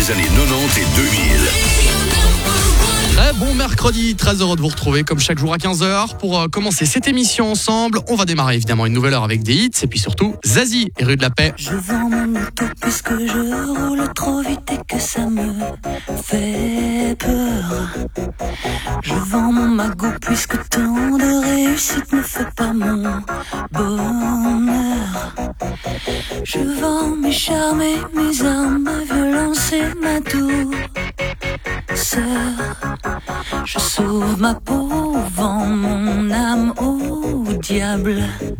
des années 90 et 2000. Très bon mercredi, très heureux de vous retrouver comme chaque jour à 15h pour commencer cette émission ensemble. On va démarrer évidemment une nouvelle heure avec des hits et puis surtout Zazie et Rue de la Paix. Je vends mon auto puisque je roule trop vite et que ça me fait peur. Je vends mon magot puisque tant de réussite ne fait pas mon bonheur. Je vends mes charmes et mes armes, ma violence et ma douceur. Je sauve ma peau, vends mon âme au diable.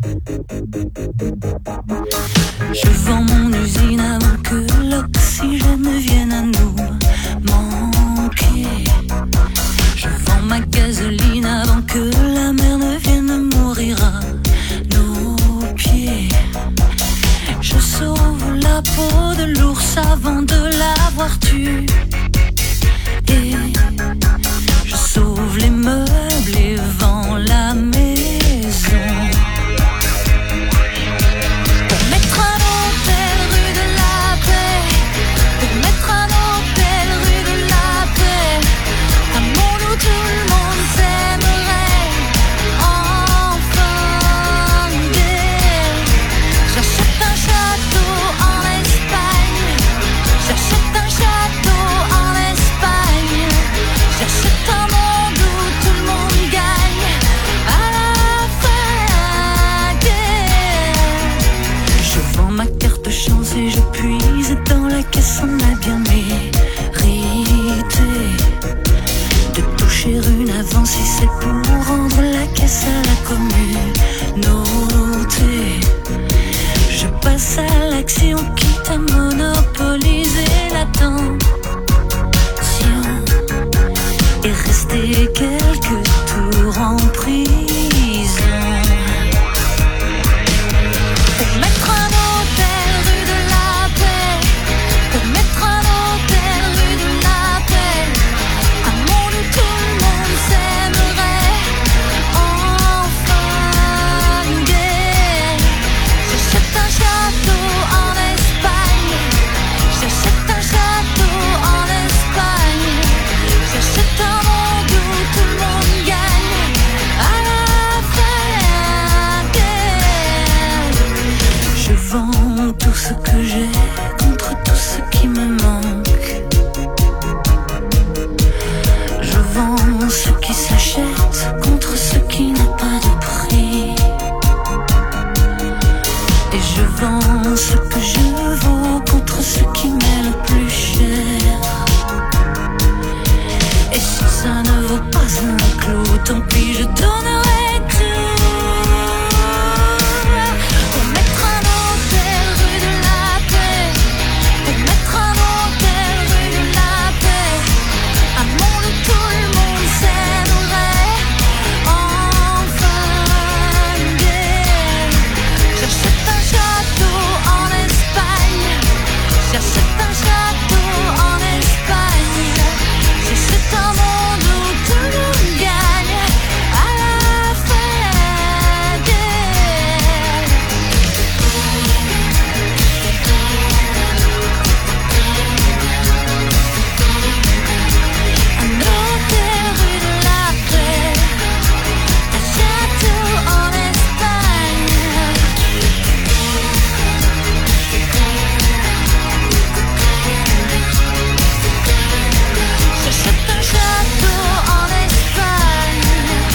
Je vends mon usine avant que l'oxygène vienne à nous manquer. Je vends ma gasoline avant que la mer ne vienne mourir à nos pieds. Je sauve la peau de l'ours avant de l'avoir tué. Et je sauve les meubles et vends la maison. Pour mettre un hôtel rue de la Paix, pour mettre un hôtel rue de la Paix, un monde où tout le monde s'aimerait enfin gay. J'achète un château en Espagne, j'achète un château en Espagne, j'achète un monde où tout le monde gagne à la fin gay. Je vends ma carte chance et je puise dans la caisse, on a bien mérité de toucher une avance si c'est pour rendre la caisse à la communauté. Je passe à l'action quitte à monopoliser l'attention et rester quelques tours en prison. Pour mettre un hôtel rue de la Paix, pour mettre un hôtel rue de la Paix, un monde où tout le monde s'aimerait enfin gay. J'achète un château en Espagne, j'achète un château en Espagne, j'achète un monde où tout le monde gagne à la fin gay. Je vends tout ce que j'ai contre tout ce qui me manque. Je vends ce qui s'achète contre ce qui n'a pas de prix. Et je vends ce que je vaux contre ce qui m'est le plus cher. Et si ça ne vaut pas un clou, tant pis, je donnerai tout. Pour mettre un hôtel rue de la Paix, pour mettre un hôtel rue de la Paix, un monde où tout le monde s'aimerait enfin gay. J'achète un château en Espagne, j'achète un château en Espagne, j'achète un monde où tout le monde gagne à la fin gay. Un hôtel rue de la Paix, un château en Espagne. J'achète un château en Espagne,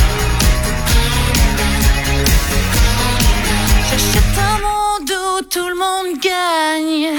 j'achète un monde où tout le monde gagne.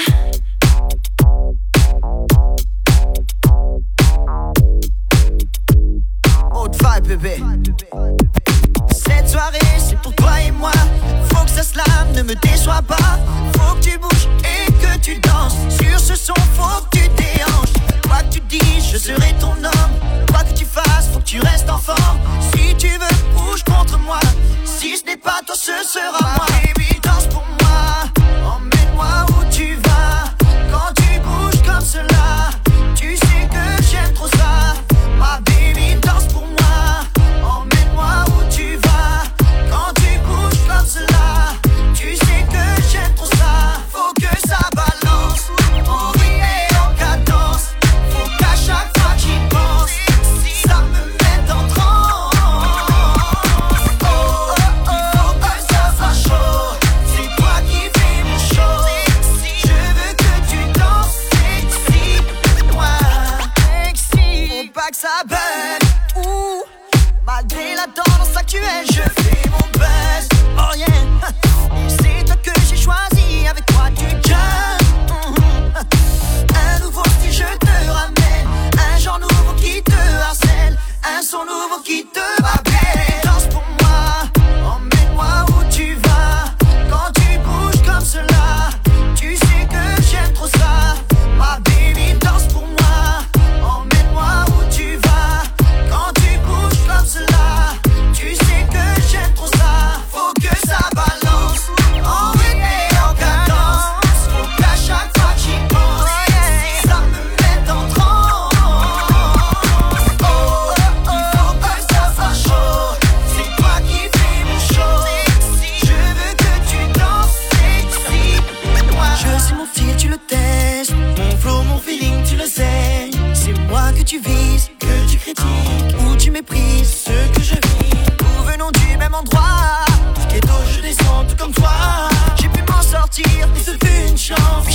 Haute vibe bébé. Cette soirée c'est pour toi et moi. Faut que ça se lame, ne me déçois pas. Faut que tu bouges et que tu danses. Sur ce son faut que tu déhanches. Quoi que tu dis, je serai ton homme. Quoi que tu fasses, faut que tu restes en forme. Si tu veux, bouge contre moi. Si ce n'est pas toi, ce sera moi. Baby, danse pour moi. Emmène-moi où tu vas. Quand tu bouges comme cela, tu sais que j'aime trop ça. Ma baby, danse pour moi. Emmène-moi où tu vas. Quand tu bouges comme cela, tu sais que j'aime trop ça. Faut que ça balance. On rit et on cadence.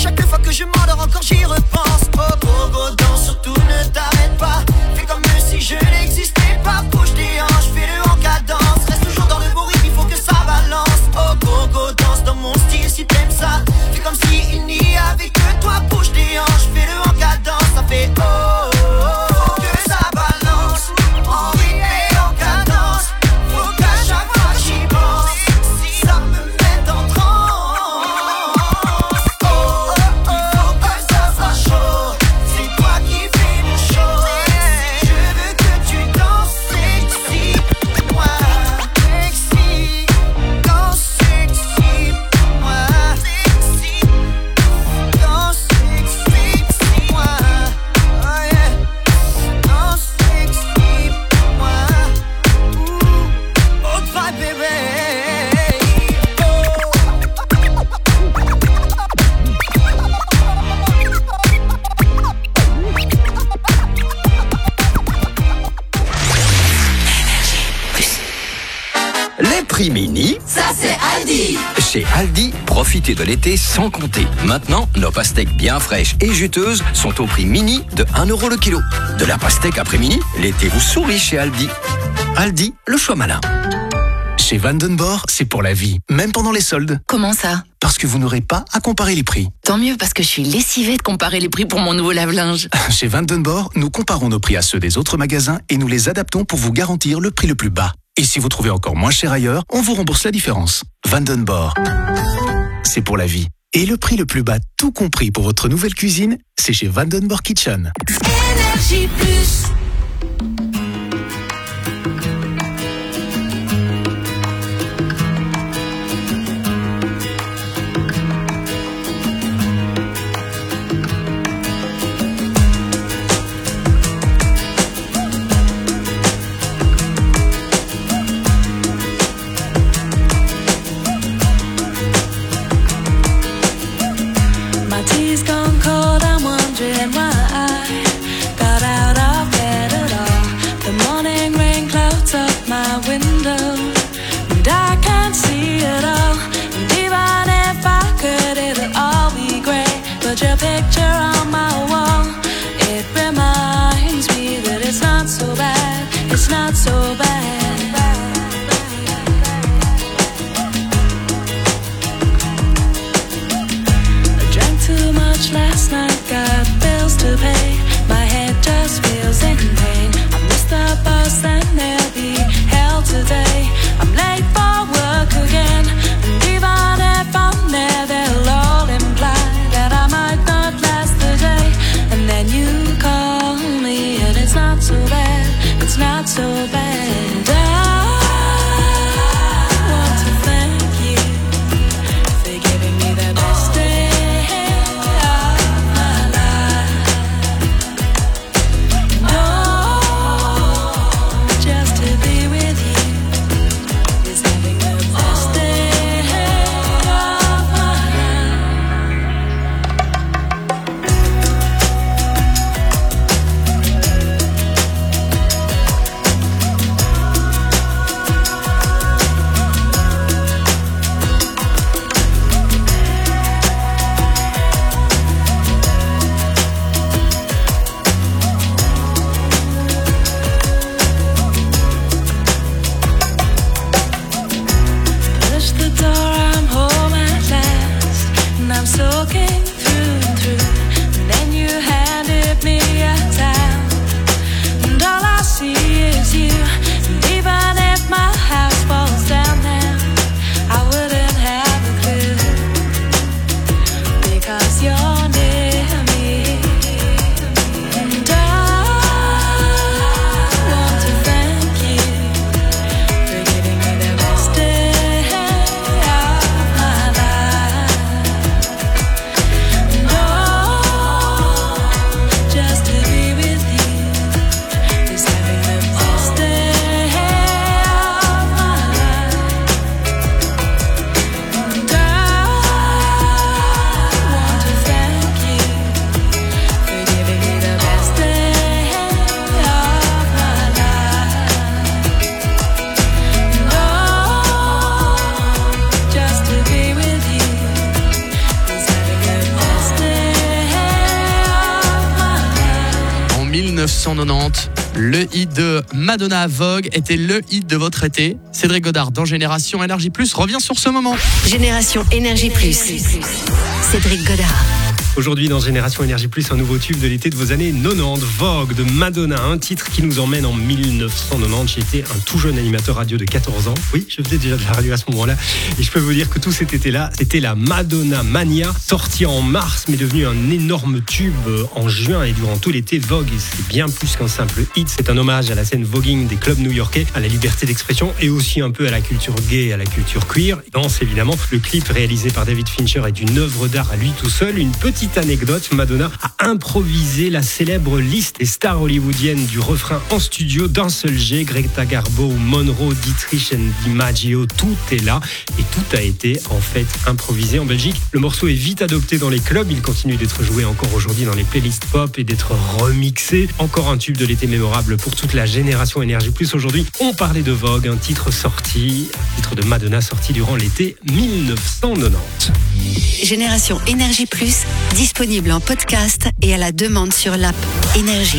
Chaque fois que je m'endors encore j'y repense. Oh go go danse, surtout ne t'arrête pas. Fais comme si je n'existais pas. Bouge tes hanches, fais-le en cadence. Reste toujours dans le beau rythme, il faut que ça balance. Oh go go danse dans mon style si t'aimes ça. Fais comme si il n'y avait que toi. Bouge tes hanches, fais-le en cadence. Ça fait oh, oh, oh. Faut que ça balance. En rythme et en cadence. Faut qu'à chaque fois j'y pense, ça me met en transe. Oh, oh, oh, faut que ça soit chaud. C'est toi qui fais mon show. Je veux que tu danses sexy. Moi, sexy. Danse sexy. Moi, sexy. Danse sexy. Moi, oh yeah. Danse sexy. Moi, oh, bye baby. Les prix mini. Ça c'est Aldi. Chez Aldi, profitez de l'été sans compter. Maintenant, nos pastèques bien fraîches et juteuses sont au prix mini de 1 € le kilo. De la pastèque après mini, l'été vous sourit chez Aldi. Aldi, le choix malin. Chez Vandenborg, c'est pour la vie, même pendant les soldes. Comment ça? Parce que vous n'aurez pas à comparer les prix. Tant mieux, parce que je suis lessivée de comparer les prix pour mon nouveau lave-linge. Chez Vandenborg, nous comparons nos prix à ceux des autres magasins et nous les adaptons pour vous garantir le prix le plus bas. Et si vous trouvez encore moins cher ailleurs, on vous rembourse la différence. Vandenborg, c'est pour la vie. Et le prix le plus bas, tout compris pour votre nouvelle cuisine, c'est chez Vandenborg Kitchen. Énergie Plus. My tea's gone cold, I'm wondering why I got out of bed at all. The morning rain clouds up my window, and I can't see it all. And even if I could, it'll all be grey. But your picture on my wall, it reminds me that it's not so bad, it's not so bad. Too much last night, got bills to pay. My head just feels in pain. I missed the bus and there'll be hell today. I'm late for work again, and even if I'm there, they'll all imply that I might not last the day. And then you call me, and it's not so bad, it's not so bad. I want to thank you for giving me the best day of my life. 1990. Le hit de Madonna, Vogue, était le hit de votre été. Cédric Godard dans Génération Énergie Plus revient sur ce moment. Génération Énergie Plus. Cédric Godard. Aujourd'hui dans Génération Énergie Plus, un nouveau tube de l'été de vos années 90, Vogue de Madonna, un titre qui nous emmène en 1990. J'étais un tout jeune animateur radio de 14 ans. Oui, je faisais déjà de la radio à ce moment-là. Et je peux vous dire que tout cet été-là, c'était la Madonna Mania, sortie en mars, mais devenue un énorme tube en juin et durant tout l'été. Vogue, c'est bien plus qu'un simple hit. C'est un hommage à la scène voguing des clubs new-yorkais, à la liberté d'expression et aussi un peu à la culture gay, à la culture queer. Danse évidemment. Le clip réalisé par David Fincher est une œuvre d'art à lui tout seul. Une petite anecdote, Madonna a improvisé la célèbre liste des stars hollywoodiennes du refrain en studio d'un seul jet. Greta Garbo, Monroe, Dietrich and DiMaggio, tout est là et tout a été en fait improvisé en Belgique. Le morceau est vite adopté dans les clubs, il continue d'être joué encore aujourd'hui dans les playlists pop et d'être remixé. Encore un tube de l'été mémorable pour toute la Génération Énergie Plus. Aujourd'hui, on parlait de Vogue, un titre de Madonna sorti durant l'été 1990. Génération Énergie Plus, disponible en podcast et à la demande sur l'app Énergie.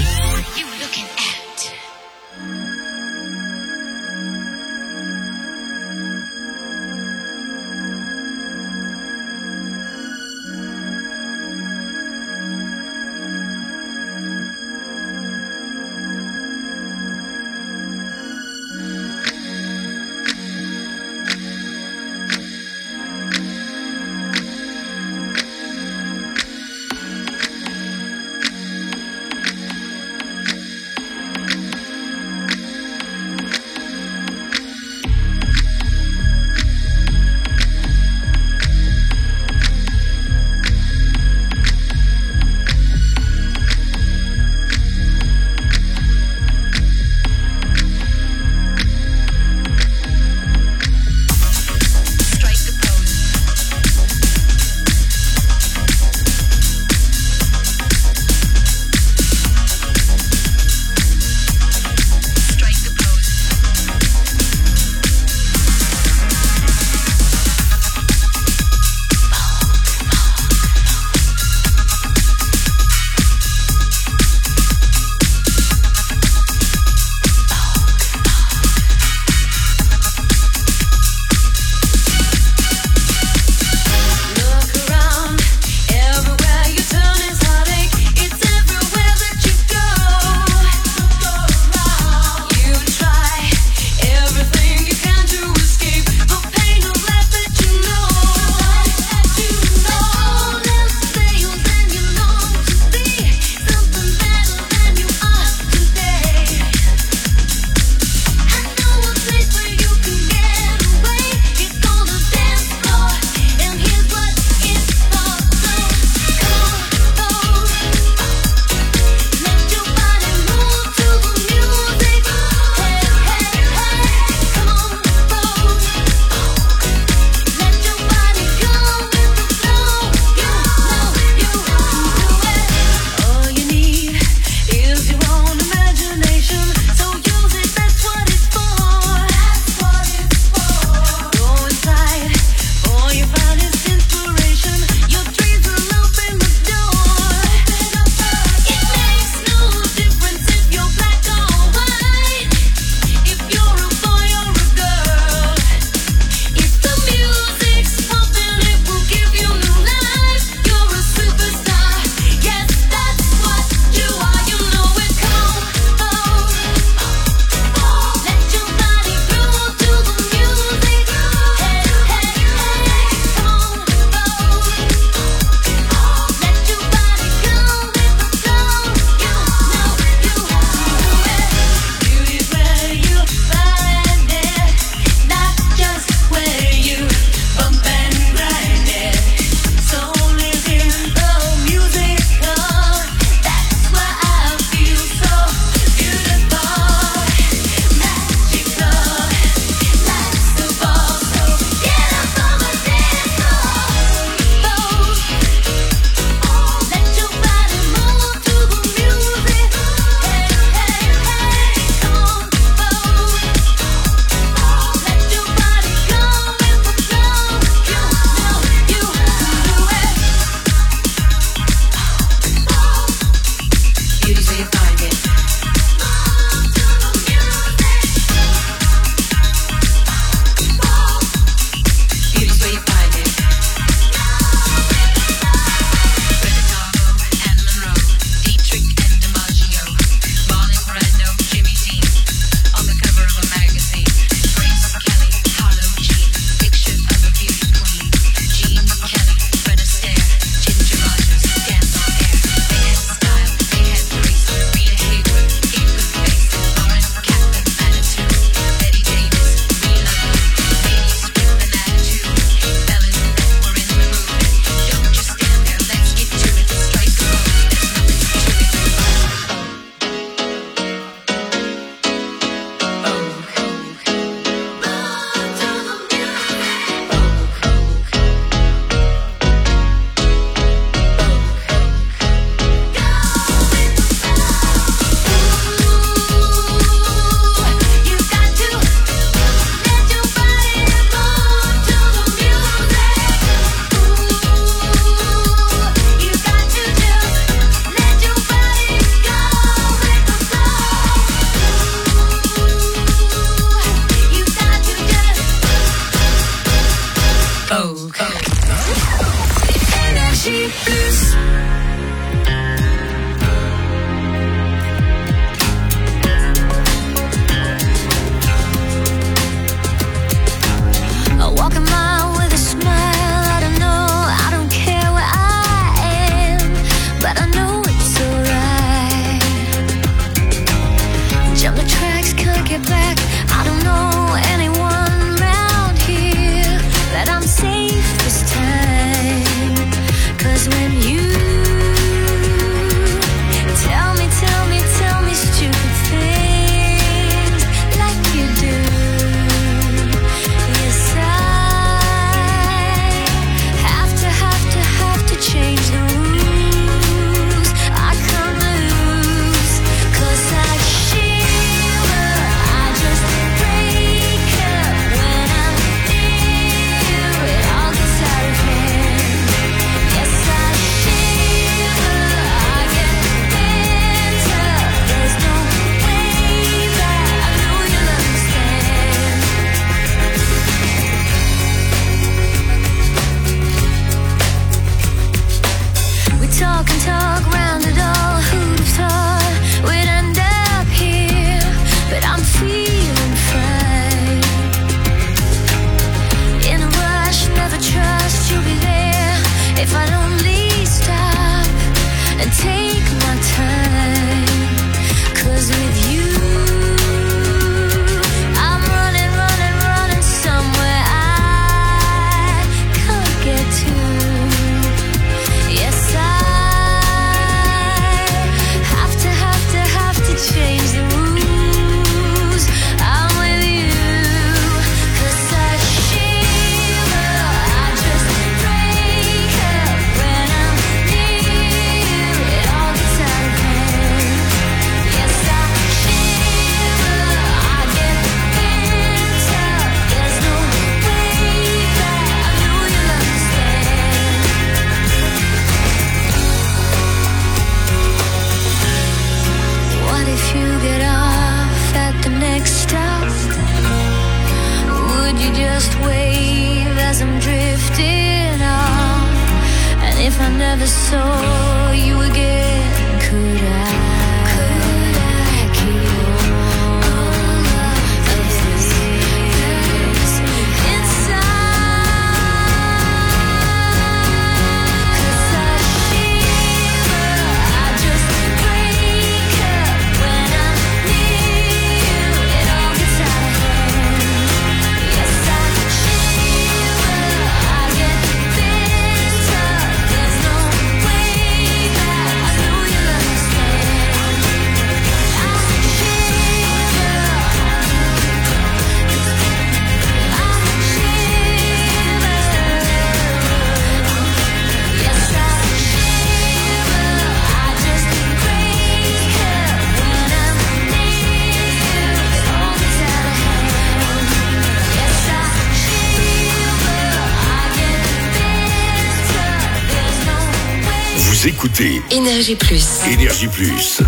Vous écoutez Énergie Plus. Énergie Plus.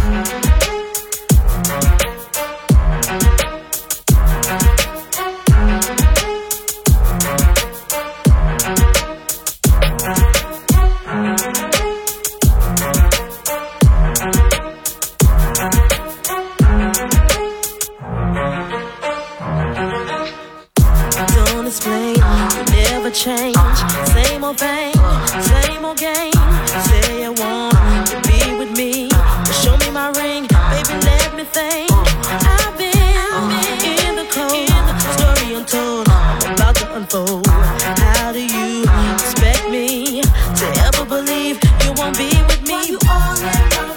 Don't explain, you never change. Same old thing, same old game. Say you want to be with me, but show me my ring, baby. Let me think. I've been in the cold, story untold, I'm about to unfold. How do you expect me to ever believe you won't be with me? You all in my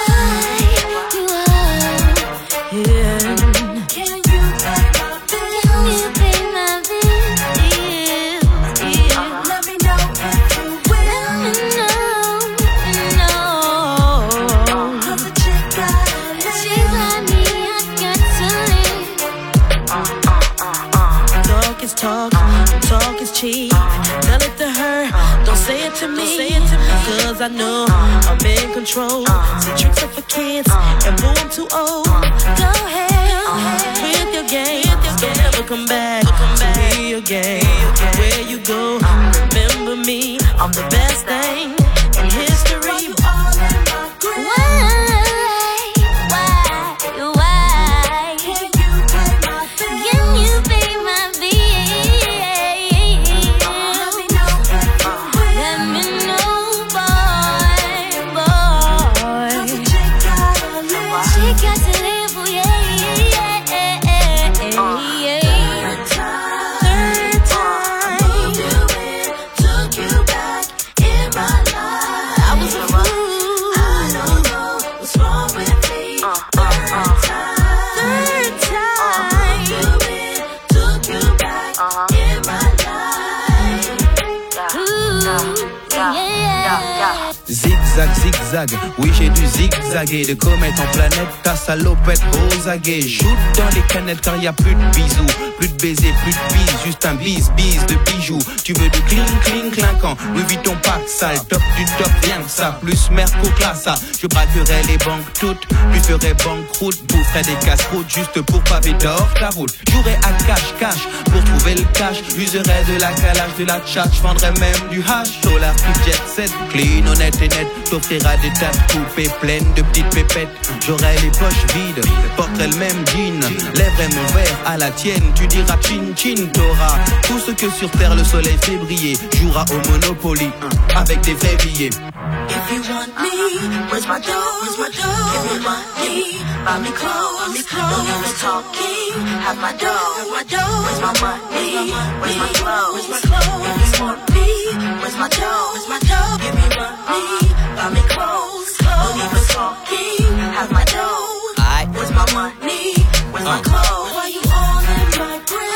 talk is cheap. Tell it to her, don't say it to me. Cause I know I'm in control. See, tricks are for kids, and boo, I'm too old. Go ahead with your game. Don't ever come back to me again. Where you go, remember me. I'm the best thing in history. Zigzag, zigzag, oui j'ai dû zigzaguer. De comète en planète, ta salopette aux aguets. Shoot dans les canettes car y a plus de bisous, plus de baisers, plus de bises, juste un bis de bijoux. Tu veux du cling clinquant, Louis Vuitton pack sale, top du top, rien que ça, plus Merco classe. Je braquerai les banques toutes, lui ferai banqueroute, boufferai des casse-routes juste pour paver d'or ta route. Jouerai à cash pour trouver le cash, userai de la calage, de la tchatch, vendrai même du hash. Solar qui jet set, clean, honnête et net, t'offrira des tas de coupées pleines de petites pépettes. J'aurai les poches vides, porterai le même jean, lèverai mon verre à la tienne, tu diras chin chin. T'auras tout ce que sur terre le soleil fait briller, jouera au Monopoly avec des vrais billets. If you want me, where's my dough? Where's my dough? If you want me, buy me clothes. Don't use talking, have my dough. Where's my money? Where's my clothes? If you want me, where's my dough? Where's my dough? Give me money, buy me clothes. Don't use talking, have my dough. Where's my money? Where's my clothes? Why you all in my brain?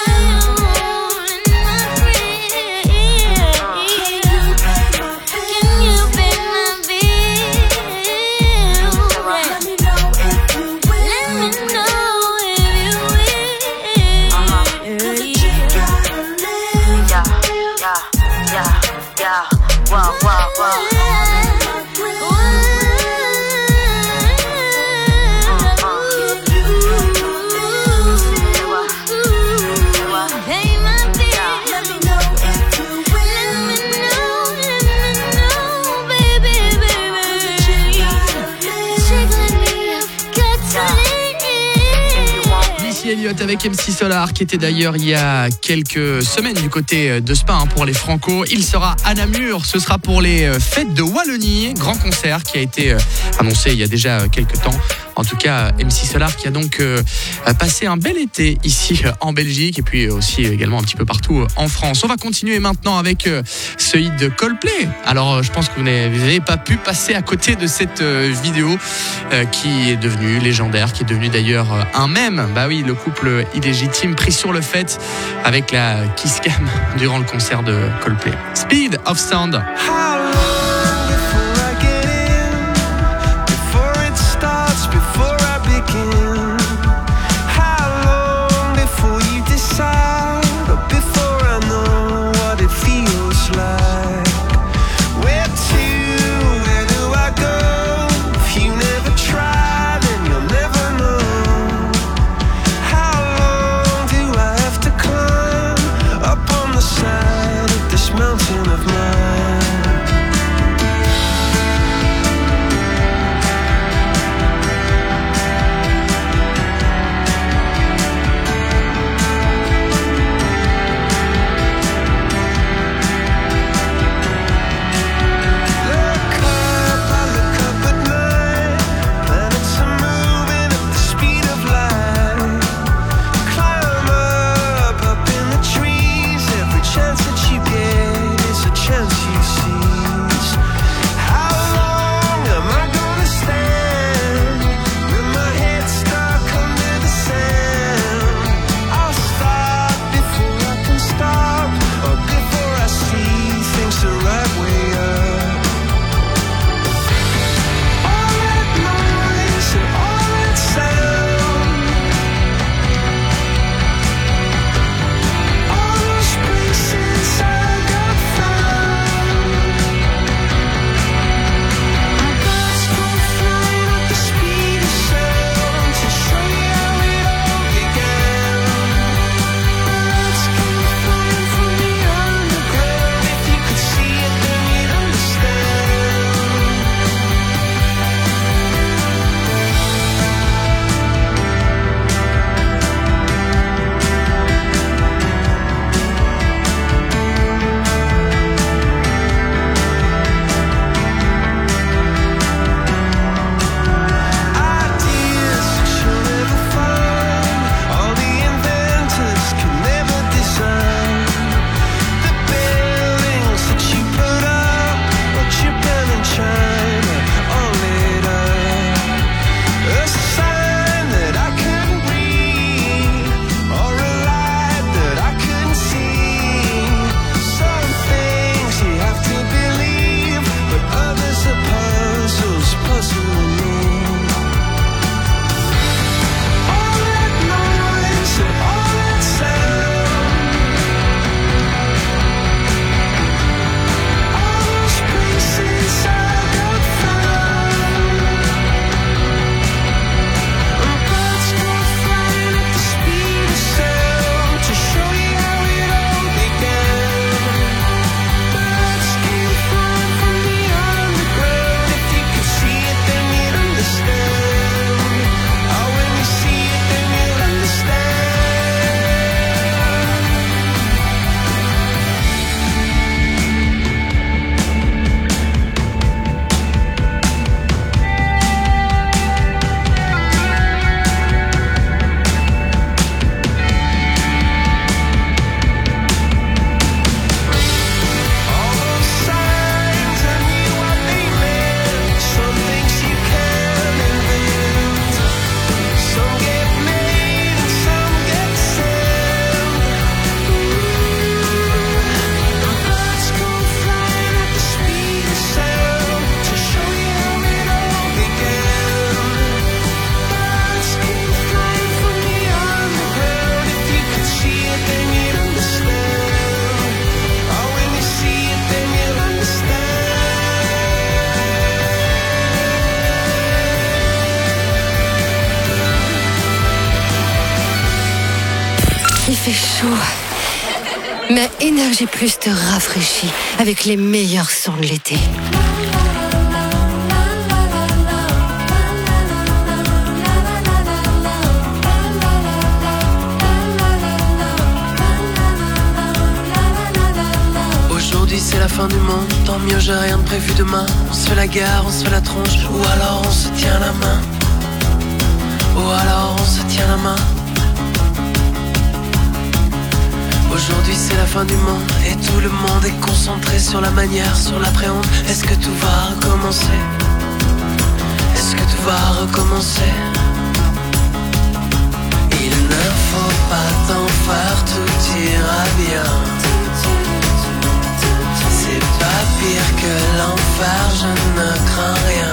Elliott avec MC Solar qui était d'ailleurs il y a quelques semaines du côté de Spa pour les Franco. Il sera à Namur, ce sera pour les fêtes de Wallonie, grand concert qui a été annoncé il y a déjà quelques temps. En tout cas, MC Solar qui a donc passé un bel été ici en Belgique et puis aussi également un petit peu partout en France. On va continuer maintenant avec ce hit de Coldplay. Alors je pense que vous n'avez pas pu passer à côté de cette vidéo qui est devenue légendaire, qui est devenue d'ailleurs un mème. Bah oui, le couple illégitime pris sur le fait avec la kiss cam durant le concert de Coldplay. Speed of Sound. Where to? Where do chaud. Mais Énergie Plus te rafraîchit avec les meilleurs sons de l'été. Aujourd'hui c'est la fin du monde, tant mieux j'ai rien de prévu demain. On se fait la guerre, on se fait la tronche, ou alors on se tient la main. Ou alors on se tient la main. Aujourd'hui c'est la fin du monde et tout le monde est concentré sur la manière, sur l'appréhende. Est-ce que tout va recommencer? Est-ce que tout va recommencer? Il ne faut pas t'en faire, tout ira bien. C'est pas pire que l'enfer, je ne crains rien.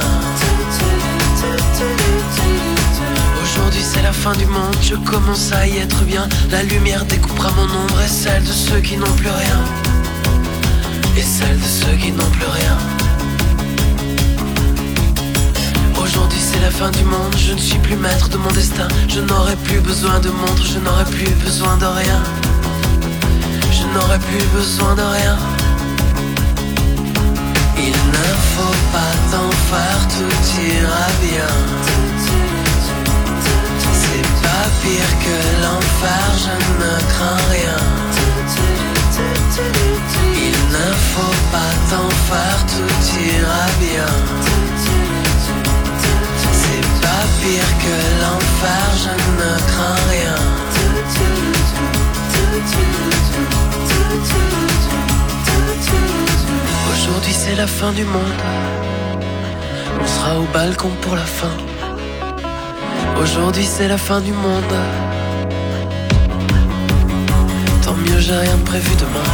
Aujourd'hui c'est la fin du monde, je commence à y être bien. La lumière découpera mon ombre et celle de ceux qui n'ont plus rien. Et celle de ceux qui n'ont plus rien. Aujourd'hui c'est la fin du monde, je ne suis plus maître de mon destin. Je n'aurai plus besoin de montre, je n'aurai plus besoin de rien. Je n'aurai plus besoin de rien. Il ne faut pas t'en faire, tout ira bien. C'est pas pire que l'enfer, je ne crains rien. Il ne faut pas t'en faire, tout ira bien. C'est pas pire que l'enfer, je ne crains rien. Aujourd'hui c'est la fin du monde. On sera au balcon pour la fin. Aujourd'hui c'est la fin du monde. Tant mieux j'ai rien de prévu demain.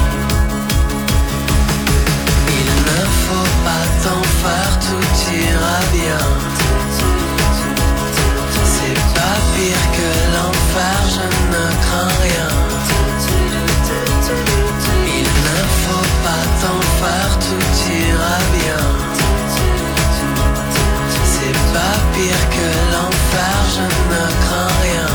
Il ne faut pas t'en faire, tout ira bien. C'est pas pire que l'enfer, je ne crains rien. Il ne faut pas t'en faire, tout ira bien. C'est pas pire que l'enfer, je ne crains rien.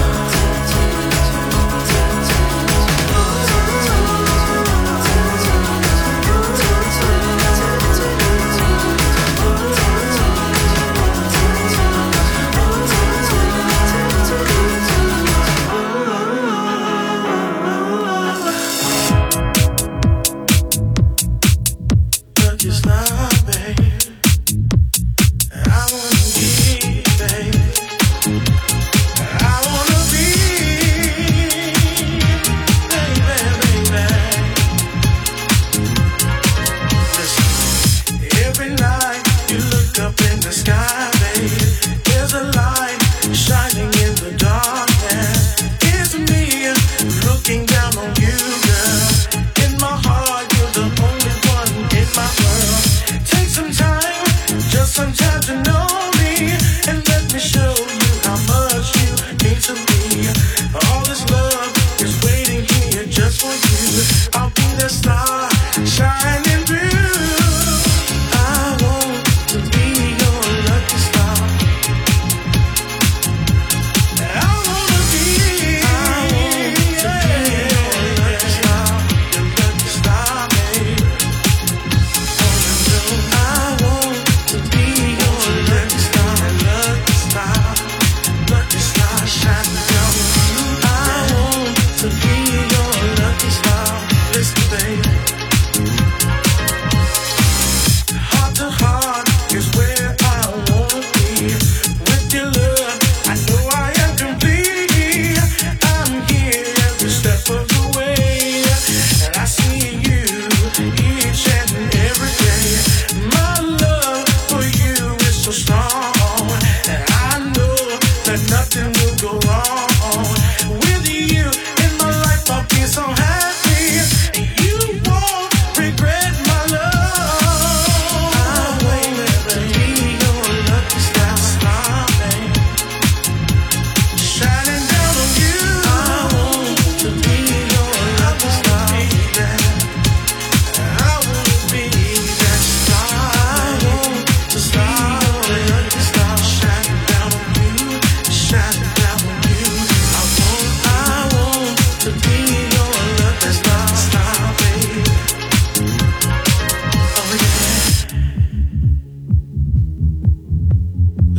Shine down on you. I want to be your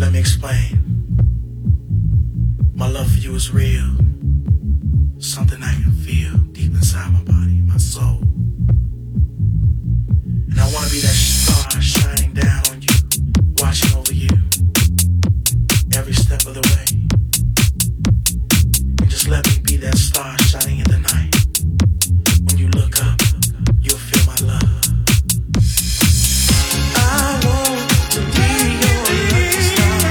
let me explain. My love for you is real. Something I can feel deep inside my body, my soul. And I wanna be that star shining down on you, watching over you every step of the way. And just let me be that star shining in the night. When you look up, you'll feel my love. I want to be your lucky star.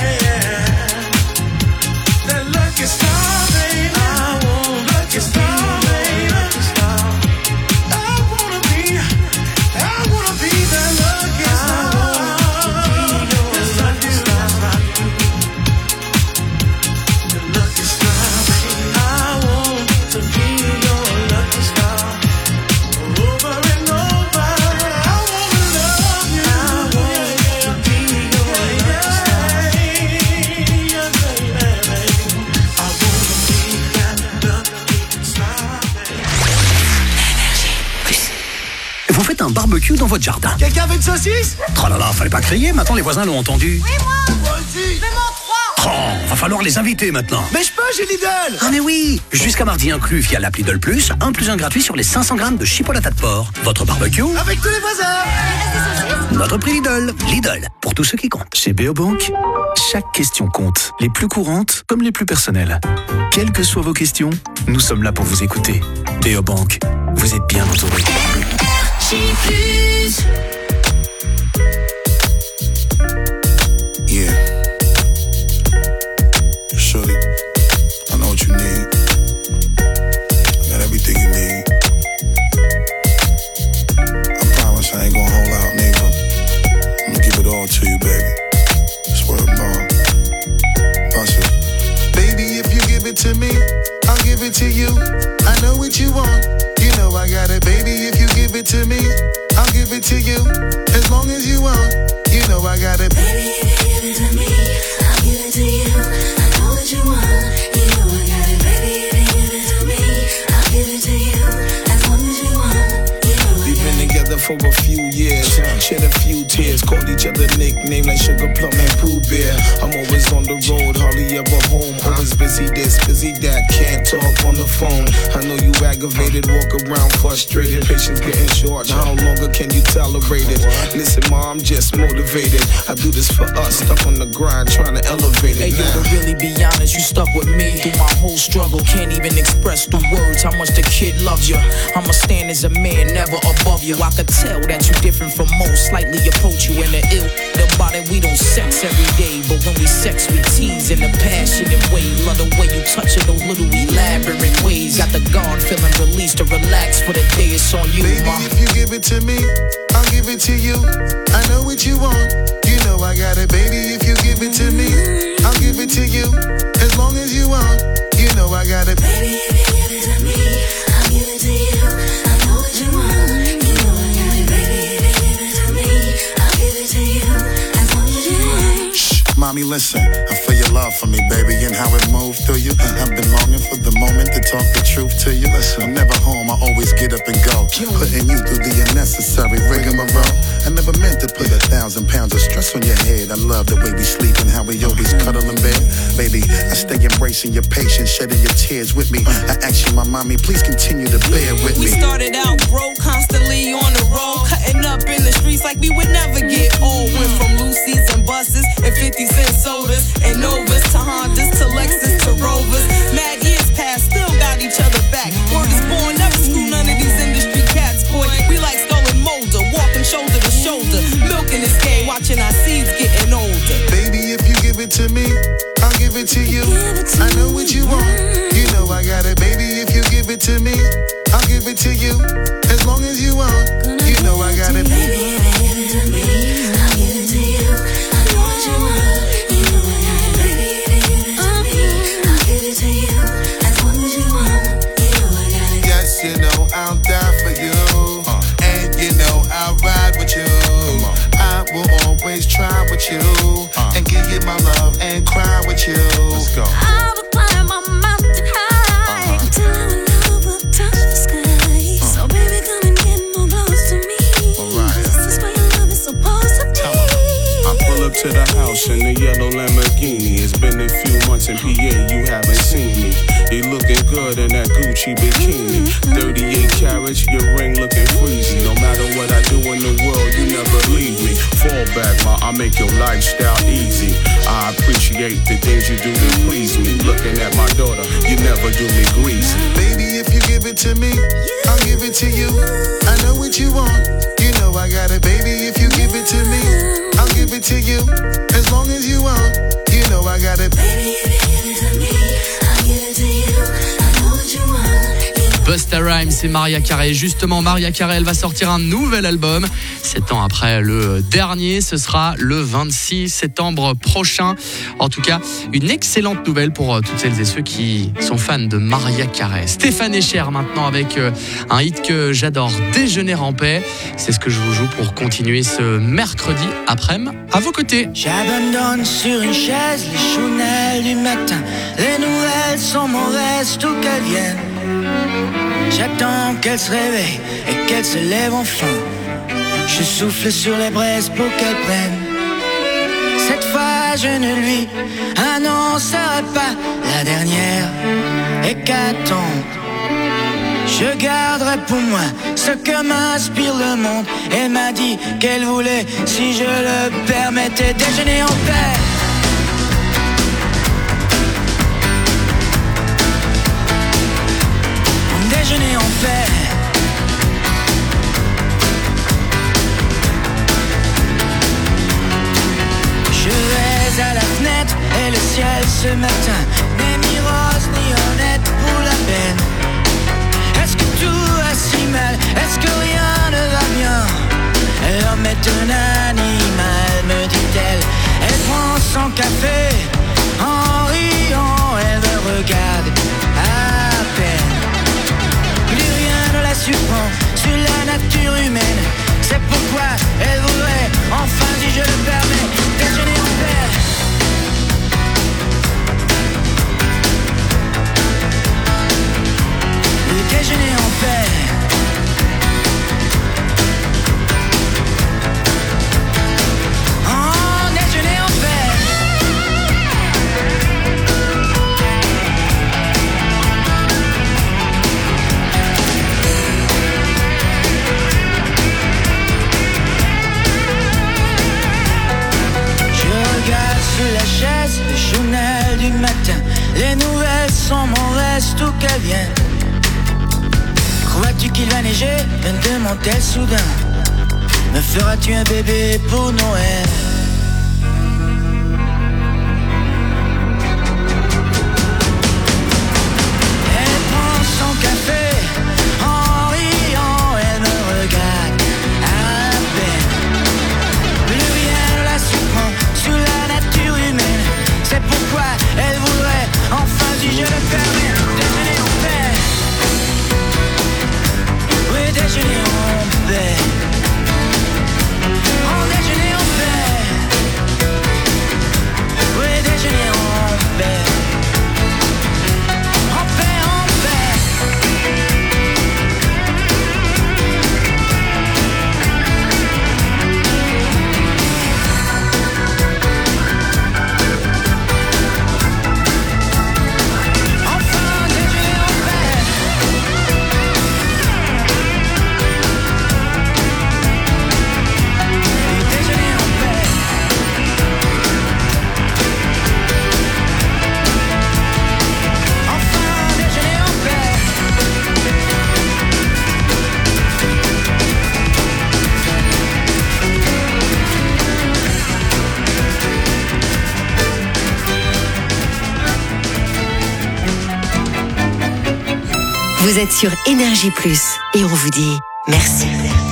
That lucky star, baby. I want lucky star, baby. Lucky star. I wanna be that lucky star. Yes, I do. The lucky star, baby. I want to be your lucky star. Over and over, I wanna love you. I want to be your lucky star. Yeah, baby. I wanna be that lucky star, baby. Vous faites un barbecue dans votre jardin. Quelqu'un veut une saucisse? Oh là là, fallait pas crier, maintenant les voisins l'ont entendu. Oui, moi. Moi aussi. Fais-moi 3. Oh, va falloir les inviter maintenant. Mais je peux, j'ai Lidl. Ah mais oui, jusqu'à mardi inclus via l'appli Lidl Plus, 1 + 1 gratuit sur les 500 grammes de chipolata de porc. Votre barbecue, Avec tous les voisins. notre prix Lidl. Lidl, pour tous ceux qui comptent. Chez Beobank, chaque question compte, les plus courantes comme les plus personnelles. Quelles que soient vos questions, nous sommes là pour vous écouter. Beobank, vous êtes bien entourés. Yeah. Shorty, I know what you need. I got everything you need. I promise I ain't gonna hold out, nigga. I'm gonna give it all to you, baby. Swear to God. Bust it. Baby, if you give it to me, I'll give it to you. I know what you want. You know I got it, baby. If you give it to me, I'll give it to you. As long as you want, you know I got it. Baby, if you give it to me, I'll give it to you. I know what you want. You know I got it. Baby, if you give it to me, I'll give it to you. As long as you want. You know I We've got been it. together for a few years, shed a few tears, called each other nicknames like Sugar Plum and Pooh Bear. I'm always on the road, hardly ever home. Always busy this, busy that, can't talk on the phone. I know you aggravated, walk around frustrated, patience getting short. How longer can you tolerate it? Listen, ma, I'm just motivated. I do this for us, stuck on the grind, trying to elevate it. Hey, yo, to really be honest, you stuck with me through my whole struggle. Can't even express through words how much the kid loves you. I'ma stand as a man, never above you. I could tell that you different from most, slightly approach you in the ill. About it, we don't sex every day, but when we sex, we tease in a passionate way. Love the way you touch it, those little elaborate ways. Got the guard feeling released to relax for the day. It's on you, Baby, ma. if you give it to me, I'll give it to you. I know what you want. You know I got it, baby. If you give it to me, I'll give it to you. As long as you want, you know I got it. Baby, if you give it to me, I'll give it to you. I know what you want. You know I got it. Baby, if you give it to me, I'll give it to you. As long as you want. Shh, mommy, listen. I feel your love for me, baby, and how it moved through you. I've been longing for the moment to talk the truth to you. Listen, I'm never home, I always get up and go. Putting you through the unnecessary rigmarole. I never meant to put 1,000 pounds of stress on your head. I love the way we sleep and how we always cuddle in bed. Baby, I stay embracing your patience, shedding your tears with me. I ask you, my mommy, please continue to bear with We me. started out broke, constantly on the road, cutting up in the streets like we would never get old. Went from Lucy's and buses and 50-cent sodas and Novas to Hondas to Lexus to Rovers. Mad years past, still got each other back. Word is born, never screw none of these industry cats, boy. We like Skull and Molder, walking shoulder to shoulder, milking this game, watching our seeds getting older. Baby, if you give it to me, I'll give it to you. I know what you want. You know I got it, baby. If you give it to me, I'll give it to you. As long as you want, you know I got it. Baby, if you give it to me, I'll give it to you. I know what you want. You know I got it. Baby, if you give it to me, I'll give it to you. As long as you want, you know I got it. Yes, you know I'll die for you, and you know I'll ride with you. I will always try with you, and give you my love and cry with you. Let's go. I will climb a mountain high. Time and love will touch the sky. So baby, come and get more close to me. Just as house in a yellow Lamborghini. It's been a few months in PA, you haven't seen me. You looking good in that Gucci bikini. 38 carats, your ring looking freezy. No matter what I do in the world, you never leave me. Fall back, ma, I make your lifestyle easy. I appreciate the things you do to please me. Looking at my daughter, you never do me greasy. Baby, if you give it to me, I'll give it to you. I know what you want, you know I got it. Baby, if you give it to me, I'll give it to you. As long as you want, you know I got it. Baby, if you give it to me, I'll give it to you. I know what you want. Busta Rhymes et Mariah Carey. Justement, Mariah Carey, elle va sortir un nouvel album. 7 ans après le dernier, ce sera le 26 septembre prochain. En tout cas, une excellente nouvelle pour toutes celles et ceux qui sont fans de Mariah Carey. Stéphane Echer maintenant avec un hit que j'adore, Déjeuner en paix. C'est ce que je vous joue pour continuer ce mercredi après-midi à vos côtés. J'abandonne sur une chaise les chounelles du matin. Les nouvelles sont mauvaises, tout qu'elles viennent. J'attends qu'elle se réveille et qu'elle se lève enfin. Je souffle sur les braises pour qu'elle prenne. Cette fois je ne lui annoncerai pas la dernière hécatombe. Je garderai pour moi ce que m'inspire le monde. Elle m'a dit qu'elle voulait, si je le permettais, déjeuner en paix. Déjeuner en paix. Je vais à la fenêtre et le ciel ce matin n'est ni rose ni honnête pour la peine. Est-ce que tout va si mal? Est-ce que rien ne va bien? L'homme est un animal, me dit-elle. Elle prend son café en riant, elle me regarde à peine. Plus rien ne la surprend sur la nature humaine. C'est pourquoi elle voudrait, enfin si je le permets, déjeuner en paix. Le déjeuner en paix. En déjeuner en paix. Sous la chaise, le journal du matin. Les nouvelles sont mauvaises, tout qu'elles viennent. Crois-tu qu'il va neiger? Me demande-t-elle soudain. Me feras-tu un bébé pour Noël? Elle prend son café en riant, elle me regarde à peine. Plus rien ne la surprend sous la nature humaine. C'est pourquoi elle voudrait, enfin si je le permets, déjeuner en paix. Oui, déjeuner en paix. En déjeuner en paix. Oui, déjeuner en paix. En paix, en paix. Vous êtes sur Énergie Plus et on vous dit merci.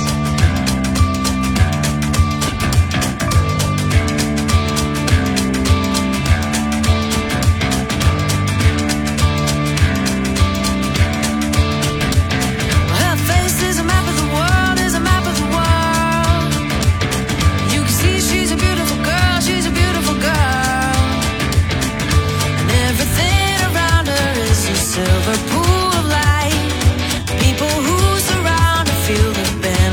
Her face is a map of the world, is a map of the world. You can see she's a beautiful girl, she's a beautiful girl. And everything around her is a silver pool of light. People who surround her feel the bend.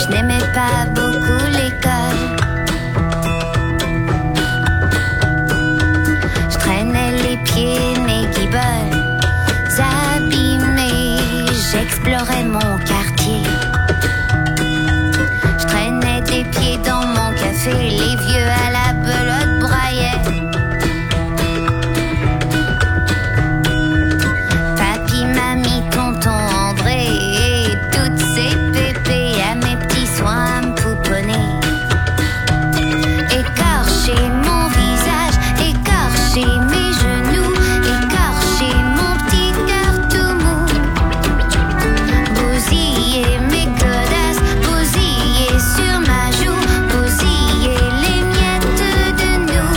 Je n'aimais pas beaucoup l'école. Je traînais les pieds, mes guiboles abîmés. J'explorais mon quartier. Je traînais des pieds dans mon café. Les vieux à la belote braillaient. Papy, mamie, tonton André et toutes ces pépées à mes petits soins me pouponner. Écorcher mon visage, écorcher mes genoux, écorcher mon petit cœur tout mou. Bousiller mes godasses, bousiller sur ma joue, bousiller les miettes de nous.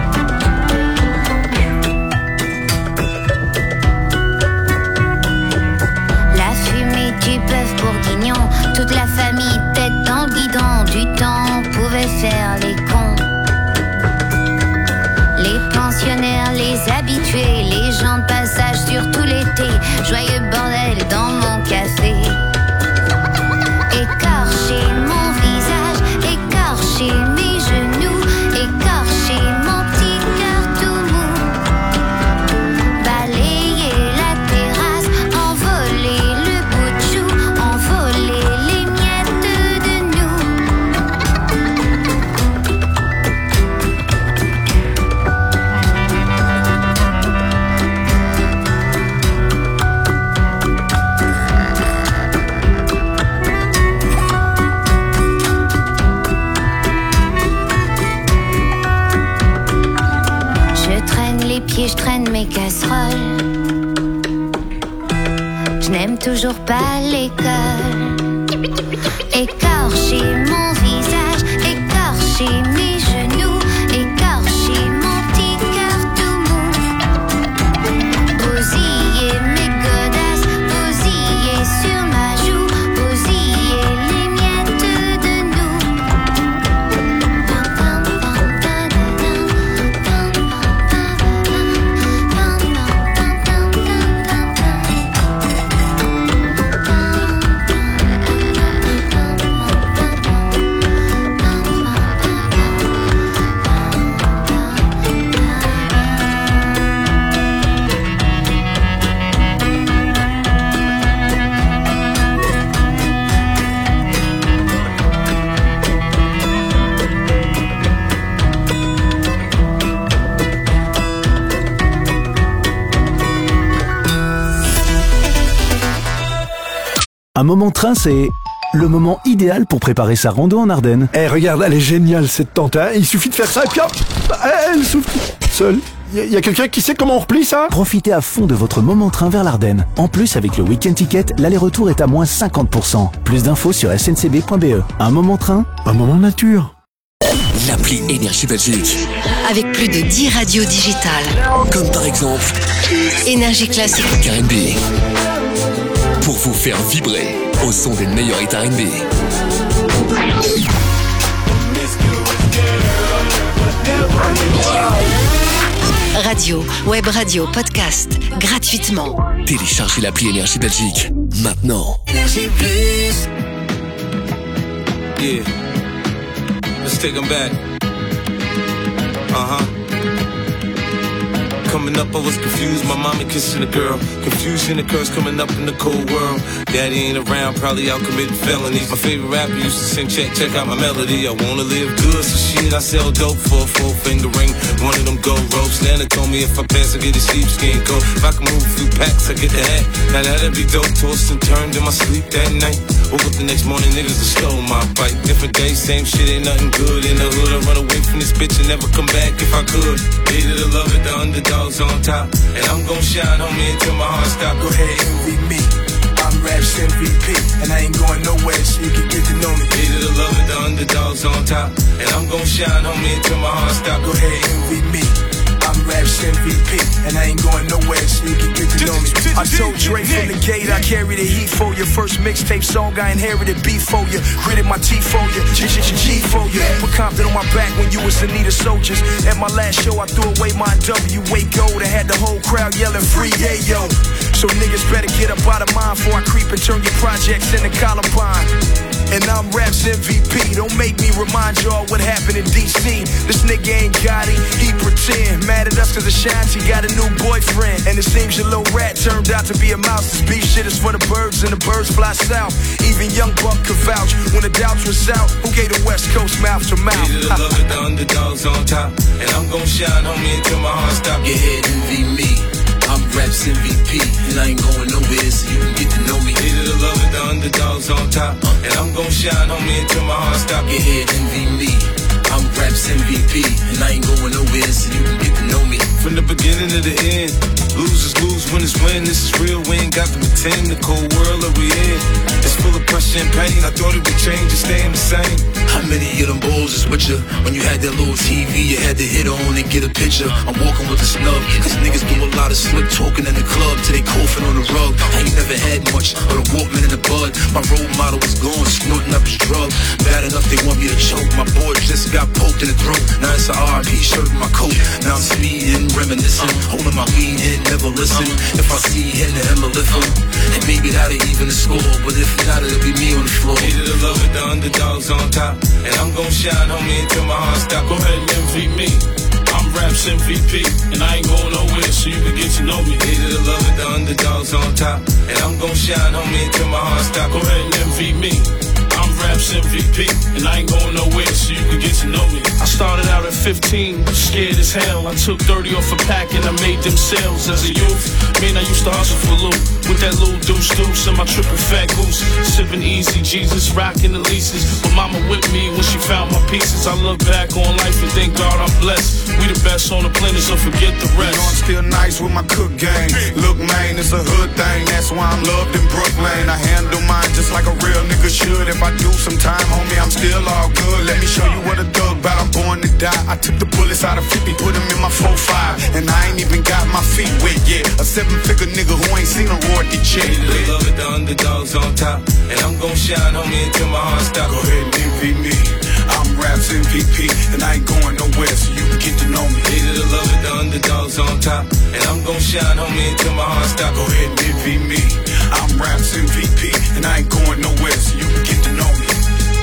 La fumée du bœuf bourguignon, toute la famille tête dans le guidon. Du temps pouvait faire les cons. Les pensionnaires, les habitués, les gens de passage surtout l'été. Joyeux bordel dans mon café. Écorcher mon visage, écorcher mes genoux, écorcher mon petit cœur tout mou. Balayer la terrasse, envoler le bout de chou, envoler les miettes de nous. Je traîne les pieds, je traîne mes casseroles. Je n'aime toujours pas l'école. Écorcher mon visage, écorcher mes genoux, écorcher mon petit cœur tout mou. Bousiller mes godasses, bousiller sur ma joue, bousiller les miettes de nous. Un moment train, c'est le moment idéal pour préparer sa rando en Ardennes. Eh, regarde, elle est géniale cette tente, hein. Il suffit de faire ça et puis hop, elle souffle seule. Y a quelqu'un qui sait comment on replie ça? Profitez à fond de votre moment train vers l'Ardenne. En plus, avec le Week-end Ticket, l'aller-retour est à moins 50%. Plus d'infos sur sncb.be. Un moment train, un moment nature. L'appli Énergie Belgique. Avec plus de 10 radios digitales. Comme par exemple Énergie classique. R&B. Pour vous faire vibrer au son des meilleurs hits R&B. Radio, web radio, podcast, gratuitement. Téléchargez l'appli Énergie Belgique maintenant. Énergie Plus. Yeah. Let's take them back. Coming up, I was confused. My mama kissing a girl. Confusion occurs coming up in the cold world. Daddy ain't around, probably out committing felonies. My favorite rapper used to sing, check out my melody. I wanna live good, so shit, I sell dope for a 4-finger ring. One of them gold ropes. Nana told me if I pass, I get a sheepskin coat. If I can move a few packs, I get the hat. Now that'd be dope. Tossed and turned in my sleep that night. Woke up the next morning, niggas that stole my bike. Different day, same shit, ain't nothing good in the hood. I run away from this bitch and never come back if I could. Hated to love it, the underdogs on top. And I'm gon' shine on me until my heart stop. Go ahead, envy me. I'm Raps MVP, and I ain't going nowhere, so you can get to know me. Hated to love it, the underdogs on top. And I'm gon' shine on me until my heart stop. Go ahead, envy me. I'm Raps MVP, and I ain't going nowhere, so you can get to know me. I told Dre from the gate, I carry the heat for you. First mixtape song, I inherited beef for you. Gritted my teeth for you, G for you. Put Compton on my back when you was in need of soldiers. At my last show, I threw away my WA gold. I had the whole crowd yelling free, yeah, yo. So niggas better get up out of mine before I creep and turn your projects into Columbine. and I'm Rap's MVP. Don't make me remind y'all what happened in DC. This nigga ain't got it, he pretend. Mad at us cause Ashanti got a new boyfriend. And it seems your little rat turned out to be a mouse. This beef shit is for the birds and the birds fly south. Even Young Buck could vouch when the doubts was out. Who gave the West Coast mouth to mouth? Needed a love with the underdogs on top. And I'm gon' shine, homie, until my heart stop. Your head envy me. I'm Rap's MVP, and I ain't going nowhere, so you can get to know me. Needed a love with the underdogs on top. And I'm gon' shine, homie, until my heart stop. Your head envy me. I'm Rap's MVP, and I ain't going nowhere, so you can get to know me. From the beginning to the end, losers lose, winners win. This is real, we ain't got to pretend. The cold world that we in, it's full of pressure and pain. I thought it would change, it's staying the same. How many of them balls is with you? When you had that little TV, you had to hit on and get a picture. I'm walking with a snub, cause niggas do a lot of slick talking in the club till they coughing on the rug. I ain't never had much, but a Walkman in the bud. My role model was gone, snorting up his drug. Bad enough they want me to choke. My boy just got poked in the throat. Now it's a RIP shirt in my coat. Now I'm speeding, reminiscing, holding my weed in, never listen. If I see him, then I'ma lift him. And maybe that'll even the score, but if not, it'll be me on the floor. Needed a love with the underdogs on top. And I'm gon' shine, homie, until my heart stop. Go ahead and envy me. I'm Rap's MVP, and I ain't going nowhere, so you can get to know me. Needed a love with the underdogs on top. And I'm gon' shine, homie, until my heart stop. Go ahead and envy me. I'm Rap's MVP, and I ain't going nowhere, so you can get to know me. I started out at 15, scared as hell. I took 30 off a pack and I made them sales. As a youth, man, I used to hustle for loot. With that little deuce and my triple fat goose. Sipping easy, Jesus, rocking the leases. But mama with me when she found my pieces. I look back on life and thank God I'm blessed. We the best on the planet, so forget the rest. You know I'm still nice with my cook game. Look, man, it's a hood thing. That's why I'm loved in Brooklyn. I handle mine just like a real nigga should. If I do some time, homie, I'm still all good. Let me show you what a thug bout. I'm born to die. I took the bullets out of 50, put them in my 4-5. And I ain't even got my feet wet yet. A 7-figure nigga who ain't seen a royalty check. Needed a love with the underdogs on top. And I'm gon' shine, homie, until my heart stop. Go ahead and envy me. I'm Rap's MVP, and I ain't going nowhere, so you can get to know me. Needed a love with the underdogs on top. And I'm gon' shine, homie, until my heart stop. Go ahead and envy me. I'm Rap's MVP, and I ain't going nowhere, so you can get to know me.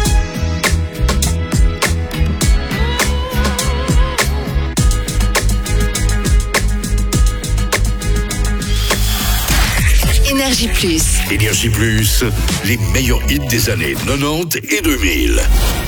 Énergie Plus. Énergie Plus, les meilleurs hits des années 90 et 2000.